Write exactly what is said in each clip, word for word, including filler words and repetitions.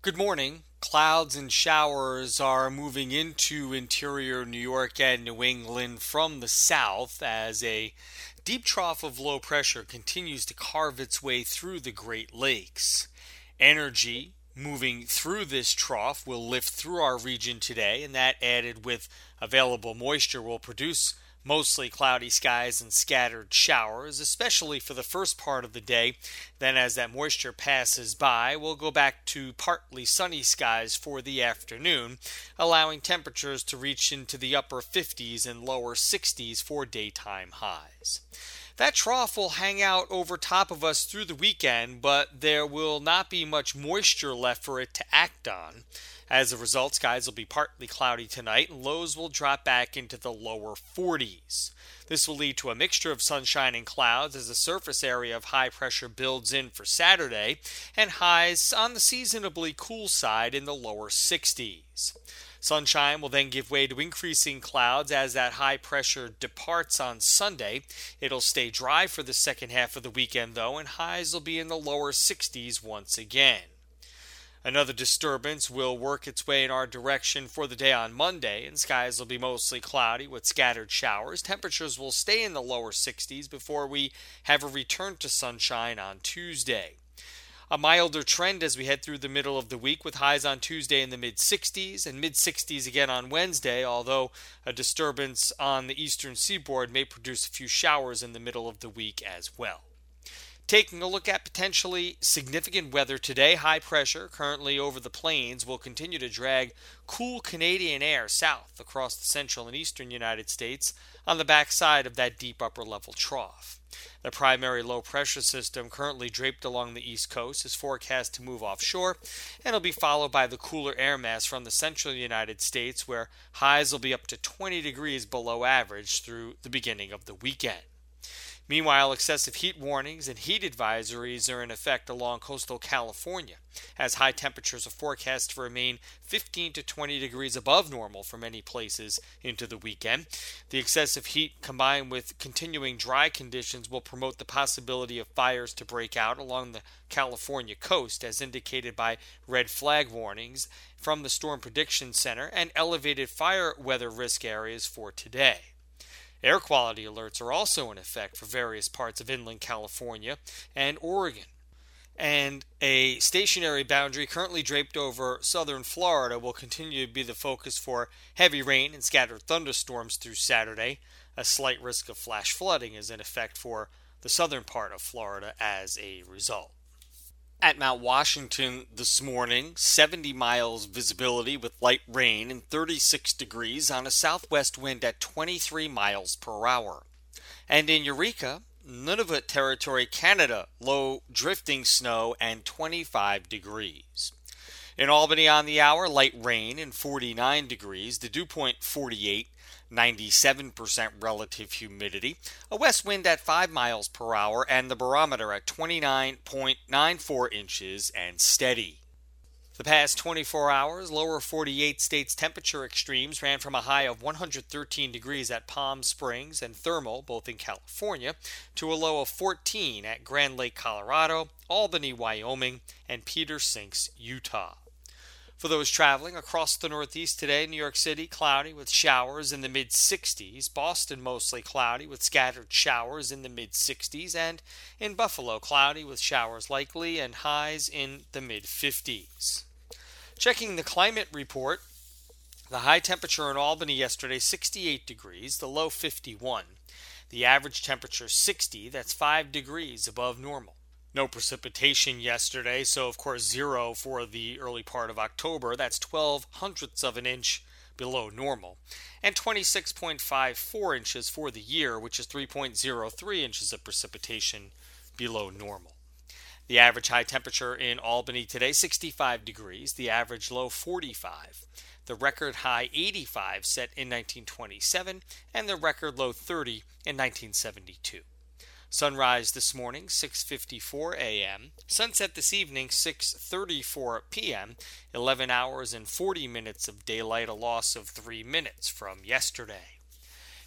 Good morning. Clouds and showers are moving into interior New York and New England from the south as a deep trough of low pressure continues to carve its way through the Great Lakes. Energy moving through this trough will lift through our region today, and that added with available moisture will produce mostly cloudy skies and scattered showers, especially for the first part of the day. Then, as that moisture passes by, we'll go back to partly sunny skies for the afternoon, allowing temperatures to reach into the upper fifties and lower sixties for daytime highs. That trough will hang out over top of us through the weekend, but there will not be much moisture left for it to act on. As a result, skies will be partly cloudy tonight and lows will drop back into the lower forties. This will lead to a mixture of sunshine and clouds as the surface area of high pressure builds in for Saturday and highs on the seasonably cool side in the lower sixties. Sunshine will then give way to increasing clouds as that high pressure departs on Sunday. It'll stay dry for the second half of the weekend though, and highs will be in the lower sixties once again. Another disturbance will work its way in our direction for the day on Monday, and skies will be mostly cloudy with scattered showers. Temperatures will stay in the lower sixties before we have a return to sunshine on Tuesday. A milder trend as we head through the middle of the week with highs on Tuesday in the mid sixties and mid sixties again on Wednesday, although a disturbance on the eastern seaboard may produce a few showers in the middle of the week as well. Taking a look at potentially significant weather today, high pressure currently over the plains will continue to drag cool Canadian air south across the central and eastern United States on the backside of that deep upper level trough. The primary low pressure system currently draped along the east coast is forecast to move offshore and will be followed by the cooler air mass from the central United States where highs will be up to twenty degrees below average through the beginning of the weekend. Meanwhile, excessive heat warnings and heat advisories are in effect along coastal California, as high temperatures are forecast to remain fifteen to twenty degrees above normal for many places into the weekend. The excessive heat combined with continuing dry conditions will promote the possibility of fires to break out along the California coast, as indicated by red flag warnings from the Storm Prediction Center and elevated fire weather risk areas for today. Air quality alerts are also in effect for various parts of inland California and Oregon. And a stationary boundary currently draped over southern Florida will continue to be the focus for heavy rain and scattered thunderstorms through Saturday. A slight risk of flash flooding is in effect for the southern part of Florida as a result. At Mount Washington this morning, seventy miles visibility with light rain and thirty-six degrees on a southwest wind at twenty-three miles per hour. And in Eureka, Nunavut Territory, Canada, low drifting snow and twenty-five degrees. In Albany on the hour, light rain and forty-nine degrees, the dew point forty-eight, ninety-seven percent relative humidity, a west wind at five miles per hour, and the barometer at twenty-nine point nine four inches and steady. The past twenty-four hours, lower forty-eight states temperature extremes ran from a high of one hundred thirteen degrees at Palm Springs and Thermal, both in California, to a low of fourteen at Grand Lake, Colorado, Albany, Wyoming, and Peter Sinks, Utah. For those traveling across the Northeast today, New York City cloudy with showers in the mid sixties, Boston mostly cloudy with scattered showers in the mid sixties, and in Buffalo cloudy with showers likely and highs in the mid fifties. Checking the climate report, the high temperature in Albany yesterday sixty-eight degrees, the low fifty-one. The average temperature sixty, that's five degrees above normal. No precipitation yesterday, so of course zero for the early part of October. That's twelve hundredths of an inch below normal. And twenty-six point five four inches for the year, which is three point zero three inches of precipitation below normal. The average high temperature in Albany today, sixty-five degrees. The average low, forty-five. The record high, eighty-five, set in nineteen twenty-seven, and the record low, thirty, in nineteen seventy-two. Sunrise this morning, six fifty-four a.m. Sunset this evening, six thirty-four p.m. eleven hours and forty minutes of daylight, a loss of three minutes from yesterday.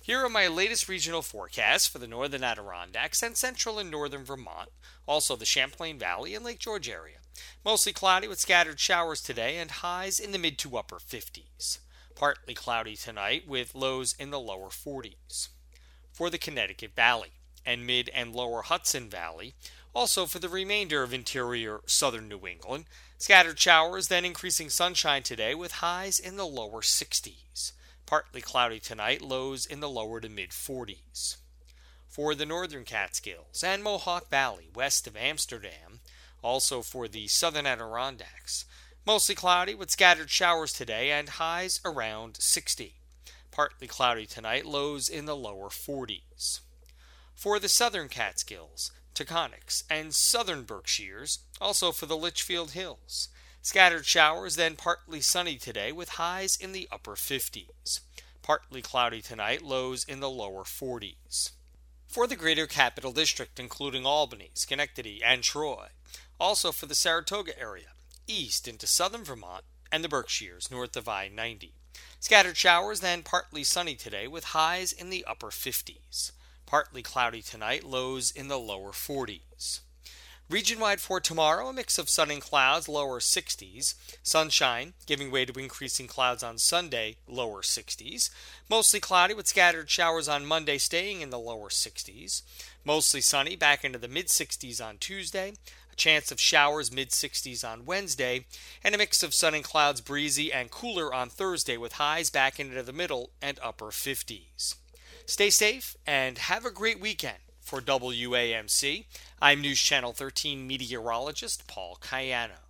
Here are my latest regional forecasts for the northern Adirondacks and central and northern Vermont, also the Champlain Valley and Lake George area. Mostly cloudy with scattered showers today and highs in the mid to upper fifties. Partly cloudy tonight with lows in the lower forties. For the Connecticut Valley and mid and lower Hudson Valley, also for the remainder of interior southern New England, scattered showers, then increasing sunshine today with highs in the lower sixties. Partly cloudy tonight, lows in the lower to mid forties. For the northern Catskills and Mohawk Valley west of Amsterdam, also for the southern Adirondacks, mostly cloudy with scattered showers today and highs around sixty. Partly cloudy tonight, lows in the lower forties. For the southern Catskills, Taconics, and southern Berkshires, also for the Litchfield Hills, scattered showers, then partly sunny today with highs in the upper fifties. Partly cloudy tonight, lows in the lower forties. For the greater Capital District, including Albany, Schenectady, and Troy, also for the Saratoga area, east into southern Vermont, and the Berkshires north of I ninety. Scattered showers, then partly sunny today with highs in the upper fifties. Partly cloudy tonight, lows in the lower forties. Region-wide for tomorrow, a mix of sun and clouds, lower sixties. Sunshine, giving way to increasing clouds on Sunday, lower sixties. Mostly cloudy with scattered showers on Monday, staying in the lower sixties. Mostly sunny, back into the mid-sixties on Tuesday. A chance of showers, mid-sixties on Wednesday. And a mix of sun and clouds, breezy and cooler on Thursday, with highs back into the middle and upper fifties. Stay safe and have a great weekend. For W A M C, I'm News Channel thirteen meteorologist Paul Cayano.